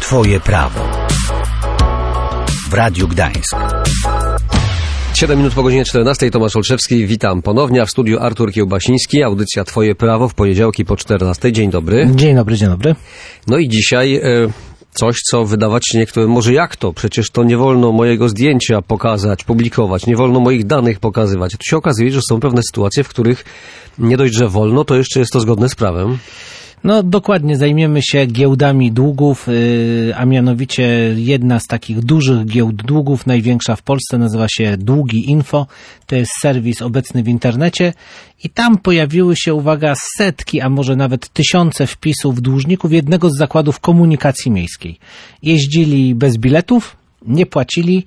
Twoje prawo. W Radiu Gdańsk. 7 minut po godzinie 14. Tomasz Olszewski, witam ponownie, a w studiu Artur Kiełbasiński, audycja Twoje prawo w poniedziałki po 14. Dzień dobry. Dzień dobry, dzień dobry. No i dzisiaj coś, co wydawać się niektórym, może jak to? Przecież to nie wolno mojego zdjęcia pokazać, publikować, nie wolno moich danych pokazywać. Tu się okazuje, że są pewne sytuacje, w których nie dość, że wolno, to jeszcze jest to zgodne z prawem. No dokładnie, zajmiemy się giełdami długów, a mianowicie jedna z takich dużych giełd długów, największa w Polsce, nazywa się Długi Info. To jest serwis obecny w internecie i tam pojawiły się, uwaga, setki, a może nawet tysiące wpisów dłużników jednego z zakładów komunikacji miejskiej. Jeździli bez biletów, nie płacili,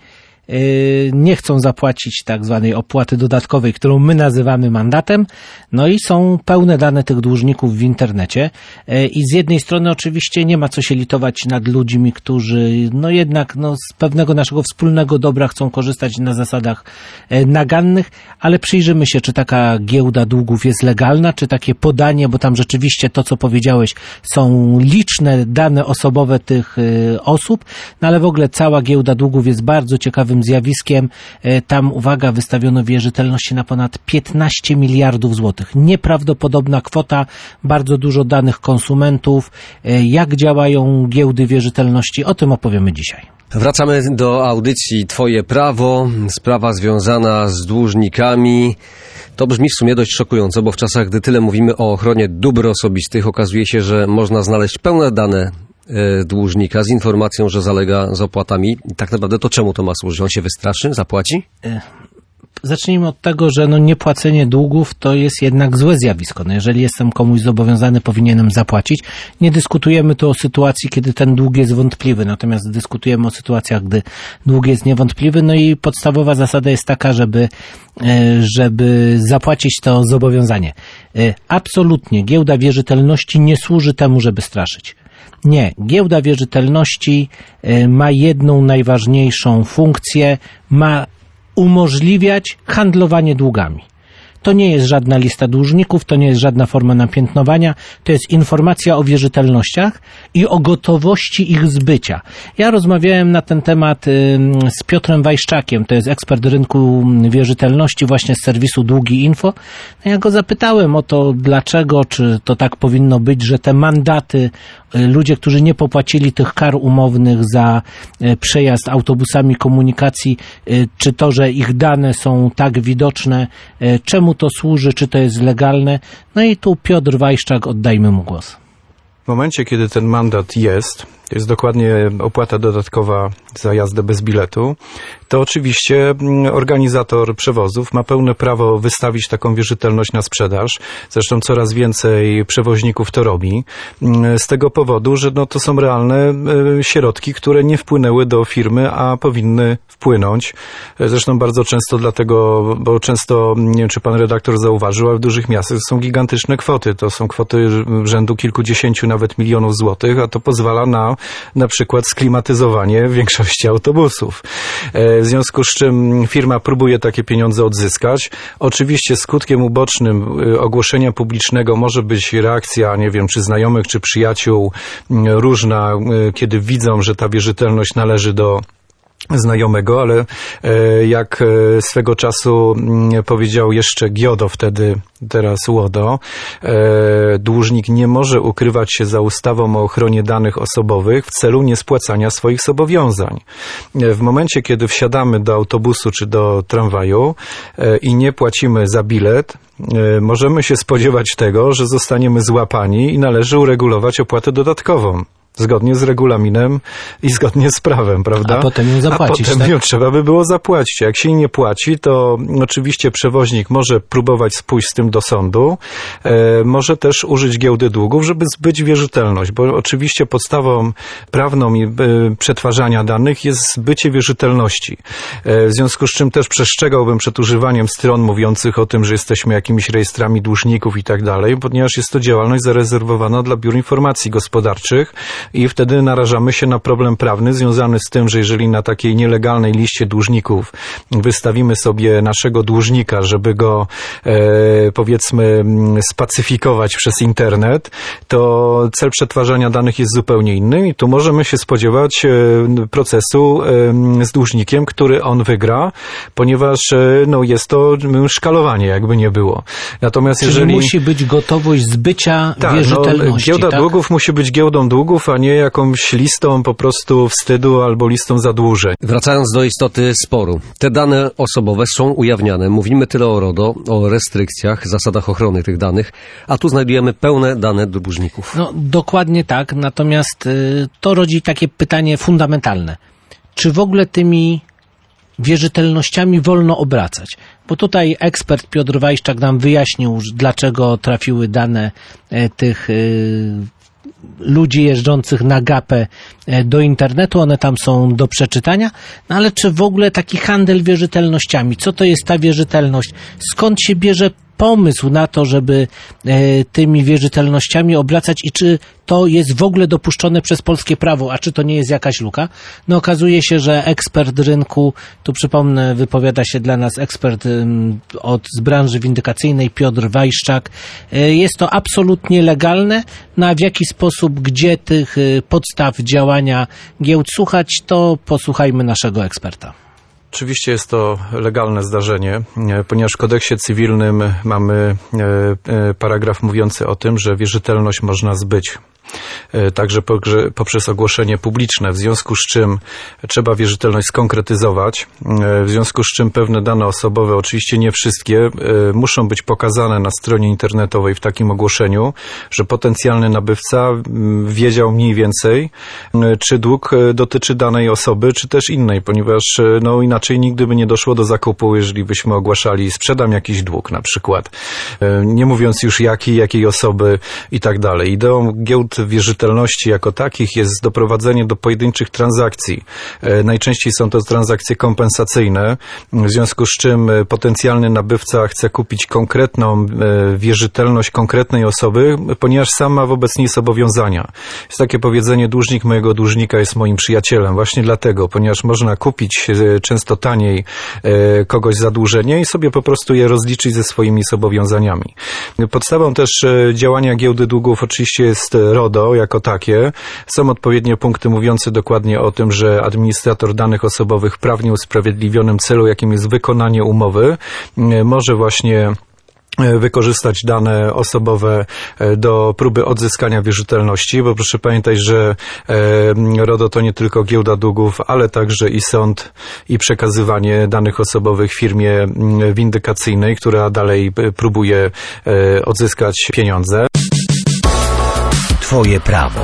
nie chcą zapłacić tak zwanej opłaty dodatkowej, którą my nazywamy mandatem, no i są pełne dane tych dłużników w internecie i z jednej strony oczywiście nie ma co się litować nad ludźmi, którzy no jednak z pewnego naszego wspólnego dobra chcą korzystać na zasadach nagannych, ale przyjrzymy się, czy taka giełda długów jest legalna, czy takie podanie, bo tam rzeczywiście to, co powiedziałeś, są liczne dane osobowe tych osób, no ale w ogóle cała giełda długów jest bardzo ciekawym zjawiskiem. Tam, uwaga, wystawiono wierzytelności na ponad 15 miliardów złotych. Nieprawdopodobna kwota, bardzo dużo danych konsumentów. Jak działają giełdy wierzytelności? O tym opowiemy dzisiaj. Wracamy do audycji Twoje prawo, sprawa związana z dłużnikami. To brzmi w sumie dość szokująco, bo w czasach, gdy tyle mówimy o ochronie dóbr osobistych, okazuje się, że można znaleźć pełne dane dłużnika z informacją, że zalega z opłatami. I tak naprawdę to czemu to ma służyć? On się wystraszy? Zapłaci? Zacznijmy od tego, że niepłacenie długów to jest jednak złe zjawisko. Jeżeli jestem komuś zobowiązany, powinienem zapłacić. Nie dyskutujemy tu o sytuacji, kiedy ten dług jest wątpliwy, natomiast dyskutujemy o sytuacjach, gdy dług jest niewątpliwy. No i podstawowa zasada jest taka, żeby zapłacić to zobowiązanie. Absolutnie giełda wierzytelności nie służy temu, żeby straszyć. Nie, giełda wierzytelności ma jedną najważniejszą funkcję, ma umożliwiać handlowanie długami. To nie jest żadna lista dłużników, to nie jest żadna forma napiętnowania, to jest informacja o wierzytelnościach i o gotowości ich zbycia. Ja rozmawiałem na ten temat z Piotrem Wajszczakiem, to jest ekspert rynku wierzytelności właśnie z serwisu Długi Info. Ja go zapytałem o to, dlaczego, czy to tak powinno być, że te mandaty, ludzie, którzy nie popłacili tych kar umownych za przejazd autobusami komunikacji, czy to, że ich dane są tak widoczne, czemu to służy, czy to jest legalne. No i tu Piotr Wajszczak, oddajmy mu głos. W momencie, kiedy ten mandat jest, to jest dokładnie opłata dodatkowa za jazdę bez biletu, to oczywiście organizator przewozów ma pełne prawo wystawić taką wierzytelność na sprzedaż. Zresztą coraz więcej przewoźników to robi. Z tego powodu, że to są realne środki, które nie wpłynęły do firmy, a powinny wpłynąć. Zresztą bardzo często dlatego, bo często, nie wiem czy pan redaktor zauważył, ale w dużych miastach są gigantyczne kwoty. To są kwoty rzędu kilkudziesięciu nawet milionów złotych, a to pozwala na przykład sklimatyzowanie większości autobusów. W związku z czym firma próbuje takie pieniądze odzyskać. Oczywiście skutkiem ubocznym ogłoszenia publicznego może być reakcja, nie wiem, czy znajomych, czy przyjaciół różna, kiedy widzą, że ta wierzytelność należy do znajomego, ale jak swego czasu powiedział jeszcze Giodo, wtedy, teraz Łodo, dłużnik nie może ukrywać się za ustawą o ochronie danych osobowych w celu niespłacania swoich zobowiązań. W momencie, kiedy wsiadamy do autobusu czy do tramwaju i nie płacimy za bilet, możemy się spodziewać tego, że zostaniemy złapani i należy uregulować opłatę dodatkową. Zgodnie z regulaminem i zgodnie z prawem, prawda? A potem ją zapłacić, A potem ją trzeba by było zapłacić. A jak się jej nie płaci, to oczywiście przewoźnik może próbować pójść z tym do sądu. Może też użyć giełdy długów, żeby zbyć wierzytelność, bo oczywiście podstawą prawną i przetwarzania danych jest zbycie wierzytelności. W związku z czym też przestrzegałbym przed używaniem stron mówiących o tym, że jesteśmy jakimiś rejestrami dłużników i tak dalej, ponieważ jest to działalność zarezerwowana dla biur informacji gospodarczych, i wtedy narażamy się na problem prawny związany z tym, że jeżeli na takiej nielegalnej liście dłużników wystawimy sobie naszego dłużnika, żeby go powiedzmy spacyfikować przez internet, to cel przetwarzania danych jest zupełnie inny i tu możemy się spodziewać procesu z dłużnikiem, który on wygra, ponieważ jest to szkalowanie, jakby nie było. Natomiast czyli jeżeli musi być gotowość zbycia wierzytelności. Giełda długów musi być giełdą długów, a nie jakąś listą po prostu wstydu albo listą zadłużeń. Wracając do istoty sporu. Te dane osobowe są ujawniane. Mówimy tyle o RODO, o restrykcjach, zasadach ochrony tych danych, a tu znajdujemy pełne dane dłużników. Dokładnie tak, natomiast to rodzi takie pytanie fundamentalne. Czy w ogóle tymi wierzytelnościami wolno obracać? Bo tutaj ekspert Piotr Wajszczak nam wyjaśnił, dlaczego trafiły dane tych ludzi jeżdżących na gapę do internetu, one tam są do przeczytania, ale czy w ogóle taki handel wierzytelnościami, co to jest ta wierzytelność, skąd się bierze pomysł na to, żeby tymi wierzytelnościami obracać i czy to jest w ogóle dopuszczone przez polskie prawo, a czy to nie jest jakaś luka? Okazuje się, że ekspert rynku, tu przypomnę, wypowiada się dla nas ekspert z branży windykacyjnej Piotr Wajszczak. Jest to absolutnie legalne, a w jaki sposób, gdzie tych podstaw działania giełd słuchać, to posłuchajmy naszego eksperta. Oczywiście jest to legalne zdarzenie, ponieważ w kodeksie cywilnym mamy paragraf mówiący o tym, że wierzytelność można zbyć. Także poprzez ogłoszenie publiczne, w związku z czym trzeba wierzytelność skonkretyzować, w związku z czym pewne dane osobowe, oczywiście nie wszystkie, muszą być pokazane na stronie internetowej w takim ogłoszeniu, że potencjalny nabywca wiedział mniej więcej, czy dług dotyczy danej osoby, czy też innej, ponieważ inaczej nigdy by nie doszło do zakupu, jeżeli byśmy ogłaszali sprzedam jakiś dług na przykład, nie mówiąc już jakiej osoby i tak dalej. Ideą giełd wierzytelności jako takich jest doprowadzenie do pojedynczych transakcji. Najczęściej są to transakcje kompensacyjne, w związku z czym potencjalny nabywca chce kupić konkretną wierzytelność konkretnej osoby, ponieważ sam ma wobec niej zobowiązania. Jest takie powiedzenie, dłużnik mojego dłużnika jest moim przyjacielem. Właśnie dlatego, ponieważ można kupić często taniej kogoś zadłużenie i sobie po prostu je rozliczyć ze swoimi zobowiązaniami. Podstawą też działania giełdy długów oczywiście jest RODO jako takie. Są odpowiednie punkty mówiące dokładnie o tym, że administrator danych osobowych w prawnie usprawiedliwionym celu, jakim jest wykonanie umowy, może właśnie wykorzystać dane osobowe do próby odzyskania wierzytelności, bo proszę pamiętać, że RODO to nie tylko giełda długów, ale także i sąd i przekazywanie danych osobowych firmie windykacyjnej, która dalej próbuje odzyskać pieniądze. Twoje prawo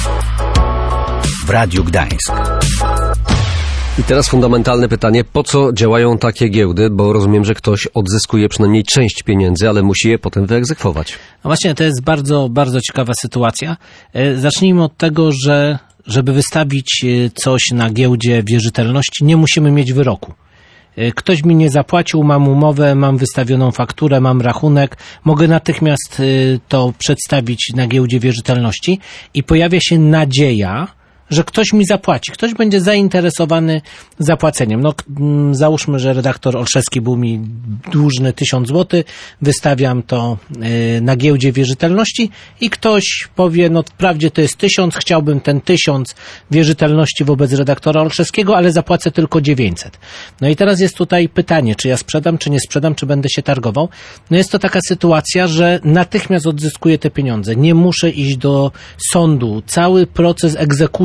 w Radiu Gdańsk. I teraz fundamentalne pytanie, po co działają takie giełdy, bo rozumiem, że ktoś odzyskuje przynajmniej część pieniędzy, ale musi je potem wyegzekwować. No właśnie, to jest bardzo, bardzo ciekawa sytuacja. Zacznijmy od tego, że żeby wystawić coś na giełdzie wierzytelności, nie musimy mieć wyroku. Ktoś mi nie zapłacił, mam umowę, mam wystawioną fakturę, mam rachunek, mogę natychmiast to przedstawić na giełdzie wierzytelności i pojawia się nadzieja, że ktoś mi zapłaci, ktoś będzie zainteresowany zapłaceniem. Załóżmy, że redaktor Olszewski był mi dłużny 1000 zł, wystawiam to na giełdzie wierzytelności i ktoś powie, wprawdzie to jest 1000, chciałbym ten 1000 wierzytelności wobec redaktora Olszewskiego, ale zapłacę tylko 900. I teraz jest tutaj pytanie, czy ja sprzedam, czy nie sprzedam, czy będę się targował. Jest to taka sytuacja, że natychmiast odzyskuję te pieniądze. Nie muszę iść do sądu. Cały proces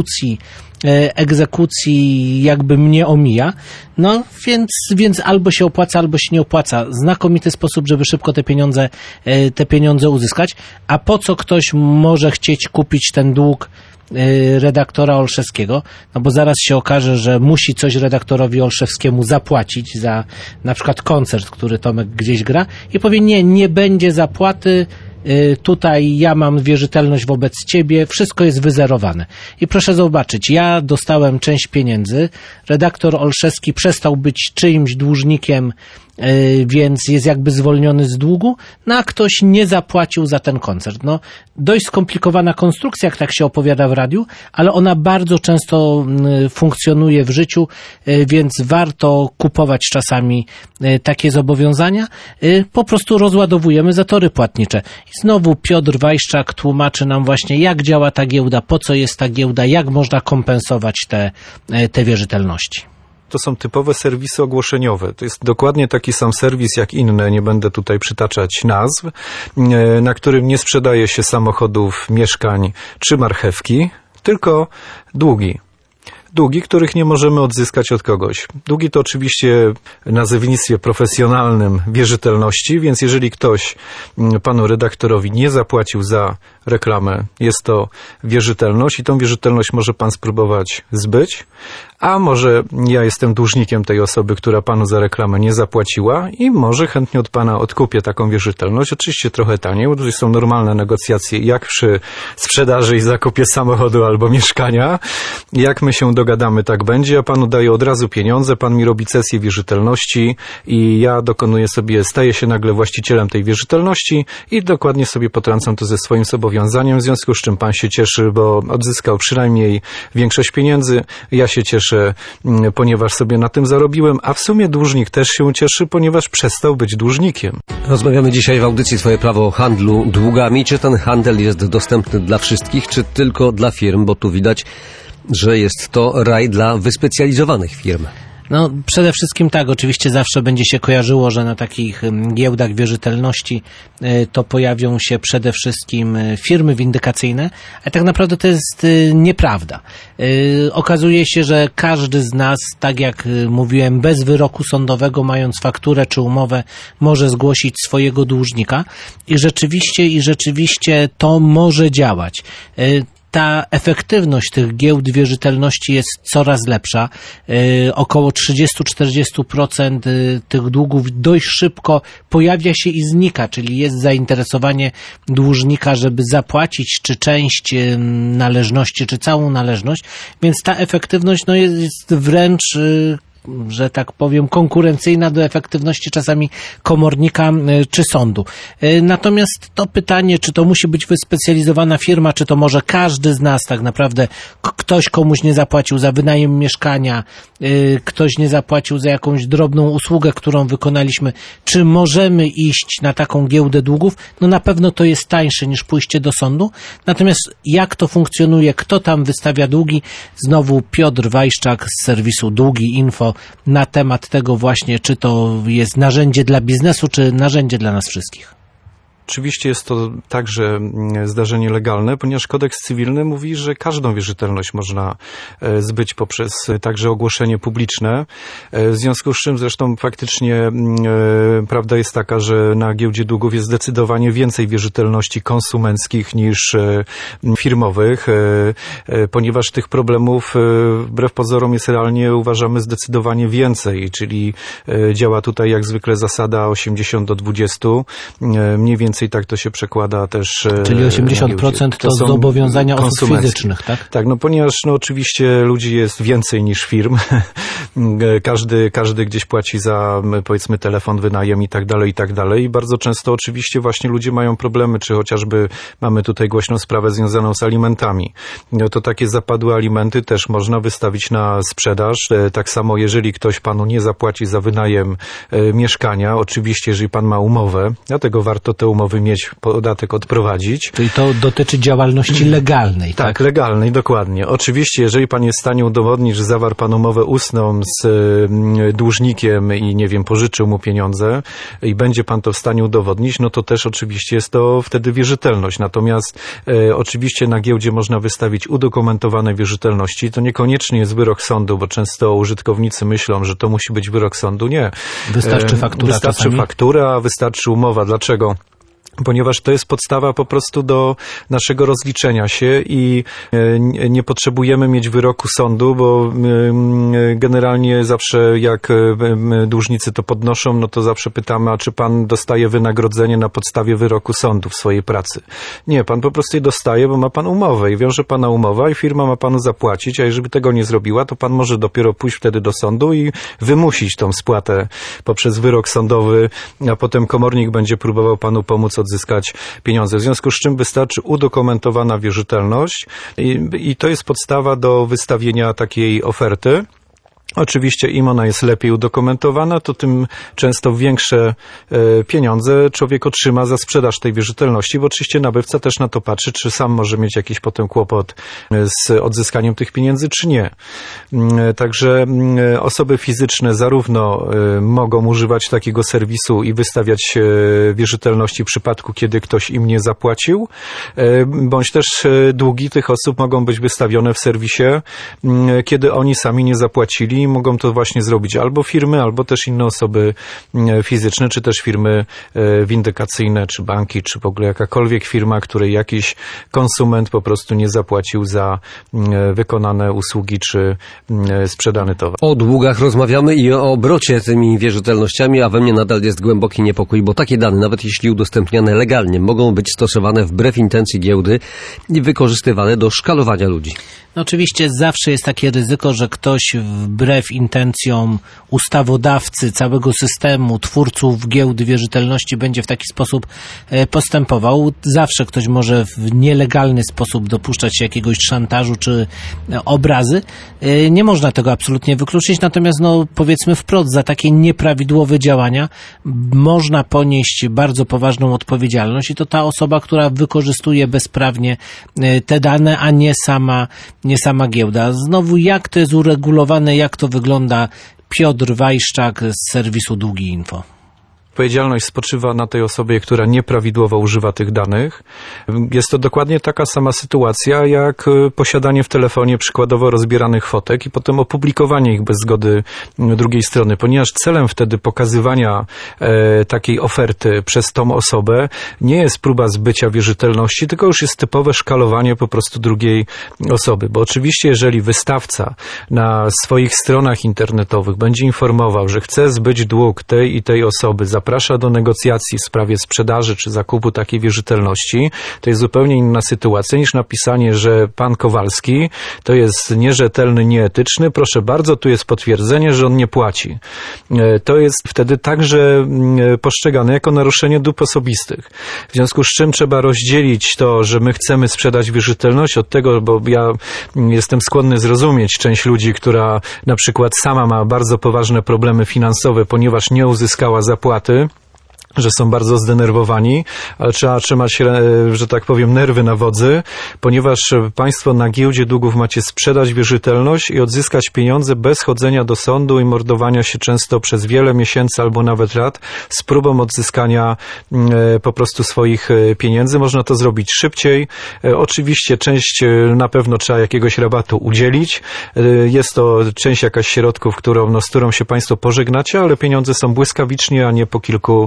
egzekucji jakby mnie omija, więc albo się opłaca, albo się nie opłaca. Znakomity sposób, żeby szybko te pieniądze uzyskać. A po co ktoś może chcieć kupić ten dług redaktora Olszewskiego? Bo zaraz się okaże, że musi coś redaktorowi Olszewskiemu zapłacić za na przykład koncert, który Tomek gdzieś gra i powie, nie będzie zapłaty, tutaj ja mam wierzytelność wobec ciebie, wszystko jest wyzerowane. I proszę zobaczyć, ja dostałem część pieniędzy, redaktor Olszewski przestał być czyimś dłużnikiem więc jest jakby zwolniony z długu, no a ktoś nie zapłacił za ten koncert. No, dość skomplikowana konstrukcja, jak tak się opowiada w radiu, ale ona bardzo często funkcjonuje w życiu, więc warto kupować czasami takie zobowiązania. Po prostu rozładowujemy zatory płatnicze. I znowu Piotr Wajszczak tłumaczy nam właśnie, jak działa ta giełda, po co jest ta giełda, jak można kompensować te wierzytelności. To są typowe serwisy ogłoszeniowe. To jest dokładnie taki sam serwis jak inne, nie będę tutaj przytaczać nazw, na którym nie sprzedaje się samochodów, mieszkań czy marchewki, tylko długi. Długi, których nie możemy odzyskać od kogoś. Długi to oczywiście w nazewnictwie profesjonalnym wierzytelności, więc jeżeli ktoś panu redaktorowi nie zapłacił za reklamę, jest to wierzytelność i tą wierzytelność może pan spróbować zbyć, a może ja jestem dłużnikiem tej osoby, która panu za reklamę nie zapłaciła i może chętnie od pana odkupię taką wierzytelność. Oczywiście trochę taniej, bo to są normalne negocjacje jak przy sprzedaży i zakupie samochodu albo mieszkania. Jak my się dogadamy, tak będzie. Ja panu daję od razu pieniądze, pan mi robi cesję wierzytelności i ja staję się nagle właścicielem tej wierzytelności i dokładnie sobie potrącam to ze swoim zobowiązaniem, w związku z czym pan się cieszy, bo odzyskał przynajmniej większość pieniędzy. Ja się cieszę, ponieważ sobie na tym zarobiłem, a w sumie dłużnik też się cieszy, ponieważ przestał być dłużnikiem. Rozmawiamy dzisiaj w audycji Twoje prawo o handlu długami. Czy ten handel jest dostępny dla wszystkich, czy tylko dla firm? Bo tu widać, że jest to raj dla wyspecjalizowanych firm. No, przede wszystkim tak, oczywiście zawsze będzie się kojarzyło, że na takich giełdach wierzytelności to pojawią się przede wszystkim firmy windykacyjne, ale tak naprawdę to jest nieprawda. Okazuje się, że każdy z nas, tak jak mówiłem, bez wyroku sądowego, mając fakturę czy umowę, może zgłosić swojego dłużnika i rzeczywiście to może działać. Ta efektywność tych giełd wierzytelności jest coraz lepsza. Około 30-40% tych długów dość szybko pojawia się i znika, czyli jest zainteresowanie dłużnika, żeby zapłacić czy część należności, czy całą należność, więc ta efektywność jest wręcz, że tak powiem, konkurencyjna do efektywności czasami komornika czy sądu. Natomiast to pytanie, czy to musi być wyspecjalizowana firma, czy to może każdy z nas tak naprawdę, ktoś komuś nie zapłacił za wynajem mieszkania, ktoś nie zapłacił za jakąś drobną usługę, którą wykonaliśmy, czy możemy iść na taką giełdę długów? No na pewno to jest tańsze niż pójście do sądu. Natomiast jak to funkcjonuje, kto tam wystawia długi? Znowu Piotr Wajszczak z serwisu Długi Info na temat tego właśnie, czy to jest narzędzie dla biznesu, czy narzędzie dla nas wszystkich. Oczywiście jest to także zdarzenie legalne, ponieważ kodeks cywilny mówi, że każdą wierzytelność można zbyć poprzez także ogłoszenie publiczne. W związku z czym zresztą faktycznie prawda jest taka, że na giełdzie długów jest zdecydowanie więcej wierzytelności konsumenckich niż firmowych, ponieważ tych problemów wbrew pozorom jest realnie, uważamy, zdecydowanie więcej, czyli działa tutaj jak zwykle zasada 80/20, mniej więcej tak to się przekłada też. Czyli 80% to zobowiązania osób fizycznych, tak? Tak, no ponieważ oczywiście ludzi jest więcej niż firm. Każdy gdzieś płaci za, powiedzmy, telefon, wynajem i tak dalej. I bardzo często oczywiście właśnie ludzie mają problemy, czy chociażby mamy tutaj głośną sprawę związaną z alimentami. No to takie zapadłe alimenty też można wystawić na sprzedaż. Tak samo jeżeli ktoś panu nie zapłaci za wynajem mieszkania, oczywiście jeżeli pan ma umowę, dlatego warto te umowy mieć, podatek odprowadzić. Czyli to dotyczy działalności legalnej, tak? Tak, legalnej, dokładnie. Oczywiście, jeżeli pan jest w stanie udowodnić, że zawarł pan umowę ustną z dłużnikiem i, nie wiem, pożyczył mu pieniądze i będzie pan to w stanie udowodnić, no to też oczywiście jest to wtedy wierzytelność. Natomiast oczywiście na giełdzie można wystawić udokumentowane wierzytelności. To niekoniecznie jest wyrok sądu, bo często użytkownicy myślą, że to musi być wyrok sądu. Nie. Wystarczy faktura. Wystarczy faktura, wystarczy umowa. Dlaczego? ponieważ to jest podstawa po prostu do naszego rozliczenia się i nie potrzebujemy mieć wyroku sądu, bo generalnie zawsze jak dłużnicy to podnoszą, no to zawsze pytamy, a czy pan dostaje wynagrodzenie na podstawie wyroku sądu w swojej pracy? Nie, pan po prostu je dostaje, bo ma pan umowę i wiąże pana umowa i firma ma panu zapłacić, a jeżeli tego nie zrobiła, to pan może dopiero pójść wtedy do sądu i wymusić tą spłatę poprzez wyrok sądowy, a potem komornik będzie próbował panu pomóc odzyskać pieniądze. W związku z czym wystarczy udokumentowana wierzytelność i to jest podstawa do wystawienia takiej oferty. Oczywiście im ona jest lepiej udokumentowana, to tym często większe pieniądze człowiek otrzyma za sprzedaż tej wierzytelności, bo oczywiście nabywca też na to patrzy, czy sam może mieć jakiś potem kłopot z odzyskaniem tych pieniędzy, czy nie. Także osoby fizyczne zarówno mogą używać takiego serwisu i wystawiać wierzytelności w przypadku, kiedy ktoś im nie zapłacił, bądź też długi tych osób mogą być wystawione w serwisie, kiedy oni sami nie zapłacili. Mogą to właśnie zrobić albo firmy, albo też inne osoby fizyczne, czy też firmy windykacyjne, czy banki, czy w ogóle jakakolwiek firma, której jakiś konsument po prostu nie zapłacił za wykonane usługi, czy sprzedany towar. O długach rozmawiamy i o obrocie tymi wierzytelnościami, a we mnie nadal jest głęboki niepokój, bo takie dane, nawet jeśli udostępniane legalnie, mogą być stosowane wbrew intencji giełdy i wykorzystywane do szkalowania ludzi. No oczywiście zawsze jest takie ryzyko, że ktoś wbrew intencjom ustawodawcy, całego systemu, twórców giełdy wierzytelności będzie w taki sposób postępował. Zawsze ktoś może w nielegalny sposób dopuszczać się jakiegoś szantażu czy obrazy. Nie można tego absolutnie wykluczyć, natomiast no powiedzmy wprost, za takie nieprawidłowe działania można ponieść bardzo poważną odpowiedzialność i to ta osoba, która wykorzystuje bezprawnie te dane, a nie sama giełda. Znowu, jak to jest uregulowane, jak to wygląda? Piotr Wajszczak z serwisu Długi Info. Odpowiedzialność spoczywa na tej osobie, która nieprawidłowo używa tych danych. Jest to dokładnie taka sama sytuacja, jak posiadanie w telefonie przykładowo rozbieranych fotek i potem opublikowanie ich bez zgody drugiej strony, ponieważ celem wtedy pokazywania takiej oferty przez tą osobę nie jest próba zbycia wierzytelności, tylko już jest typowe szkalowanie po prostu drugiej osoby. Bo oczywiście, jeżeli wystawca na swoich stronach internetowych będzie informował, że chce zbyć dług tej i tej osoby, zaprasza do negocjacji w sprawie sprzedaży czy zakupu takiej wierzytelności, to jest zupełnie inna sytuacja niż napisanie, że pan Kowalski to jest nierzetelny, nieetyczny. Proszę bardzo, tu jest potwierdzenie, że on nie płaci. To jest wtedy także postrzegane jako naruszenie dóbr osobistych. W związku z czym trzeba rozdzielić to, że my chcemy sprzedać wierzytelność od tego, bo ja jestem skłonny zrozumieć część ludzi, która na przykład sama ma bardzo poważne problemy finansowe, ponieważ nie uzyskała zapłaty, że są bardzo zdenerwowani, ale trzeba trzymać, że tak powiem, nerwy na wodzy, ponieważ państwo na giełdzie długów macie sprzedać wierzytelność i odzyskać pieniądze bez chodzenia do sądu i mordowania się często przez wiele miesięcy albo nawet lat z próbą odzyskania po prostu swoich pieniędzy. Można to zrobić szybciej. Oczywiście część na pewno trzeba jakiegoś rabatu udzielić. Jest to część jakaś środków, z którą się państwo pożegnacie, ale pieniądze są błyskawicznie, a nie po kilku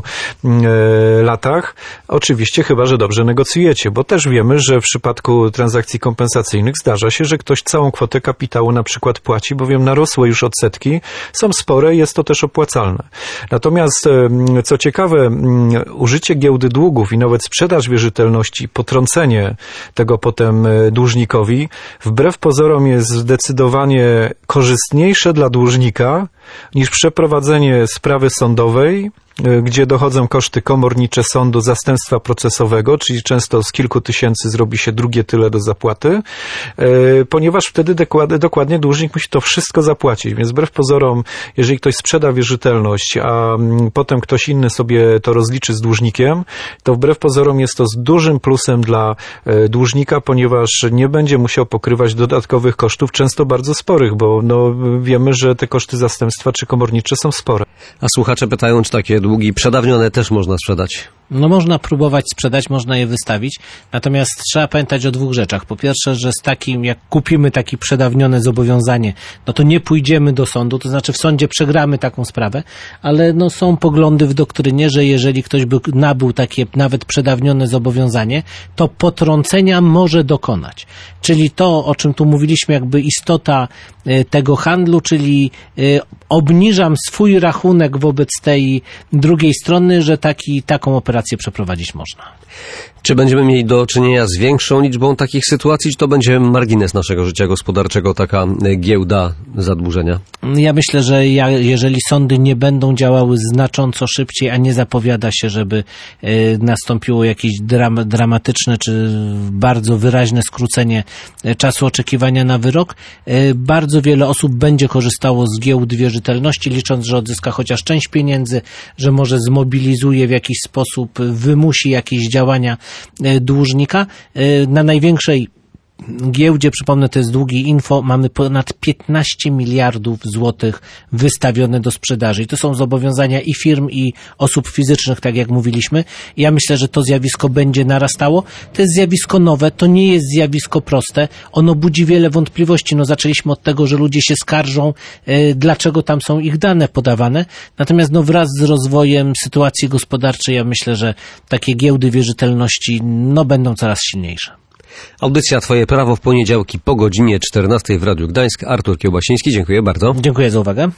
latach. Oczywiście, chyba że dobrze negocjujecie, bo też wiemy, że w przypadku transakcji kompensacyjnych zdarza się, że ktoś całą kwotę kapitału na przykład płaci, bowiem narosłe już odsetki są spore i jest to też opłacalne. Natomiast, co ciekawe, użycie giełdy długów i nawet sprzedaż wierzytelności, potrącenie tego potem dłużnikowi, wbrew pozorom jest zdecydowanie korzystniejsze dla dłużnika niż przeprowadzenie sprawy sądowej, gdzie dochodzą koszty komornicze sądu, zastępstwa procesowego, czyli często z kilku tysięcy zrobi się drugie tyle do zapłaty, ponieważ wtedy dokładnie dłużnik musi to wszystko zapłacić. Więc wbrew pozorom, jeżeli ktoś sprzeda wierzytelność, a potem ktoś inny sobie to rozliczy z dłużnikiem, to wbrew pozorom jest to z dużym plusem dla dłużnika, ponieważ nie będzie musiał pokrywać dodatkowych kosztów, często bardzo sporych, bo wiemy, że te koszty zastępstwa czy komornicze są spore. A słuchacze pytają, czy takie długi przedawnione też można sprzedać? No można próbować sprzedać, można je wystawić, natomiast trzeba pamiętać o dwóch rzeczach. Po pierwsze, że z takim, jak kupimy takie przedawnione zobowiązanie, no to nie pójdziemy do sądu, to znaczy w sądzie przegramy taką sprawę, ale no są poglądy w doktrynie, że jeżeli ktoś by nabył takie nawet przedawnione zobowiązanie, to potrącenia może dokonać. Czyli to, o czym tu mówiliśmy, jakby istota tego handlu, czyli obniżam swój rachunek wobec tej drugiej strony, że taką operację przeprowadzić można. Czy będziemy mieli do czynienia z większą liczbą takich sytuacji, czy to będzie margines naszego życia gospodarczego, taka giełda zadłużenia? Ja myślę, że jeżeli sądy nie będą działały znacząco szybciej, a nie zapowiada się, żeby nastąpiło jakieś dramatyczne czy bardzo wyraźne skrócenie czasu oczekiwania na wyrok, bardzo wiele osób będzie korzystało z giełd wierzytelności, licząc, że odzyska chociaż część pieniędzy, że może zmobilizuje w jakiś sposób, wymusi jakieś działania dłużnika. Na największej giełdzie, przypomnę, to jest Długi Info, mamy ponad 15 miliardów złotych wystawione do sprzedaży. I to są zobowiązania i firm, i osób fizycznych, tak jak mówiliśmy. I ja myślę, że to zjawisko będzie narastało. To jest zjawisko nowe, to nie jest zjawisko proste. Ono budzi wiele wątpliwości. No zaczęliśmy od tego, że ludzie się skarżą, dlaczego tam są ich dane podawane. Natomiast no wraz z rozwojem sytuacji gospodarczej, ja myślę, że takie giełdy wierzytelności no będą coraz silniejsze. Audycja Twoje prawo w poniedziałki po godzinie 14 w Radiu Gdańsk. Artur Kiełbasiński, dziękuję bardzo. Dziękuję za uwagę.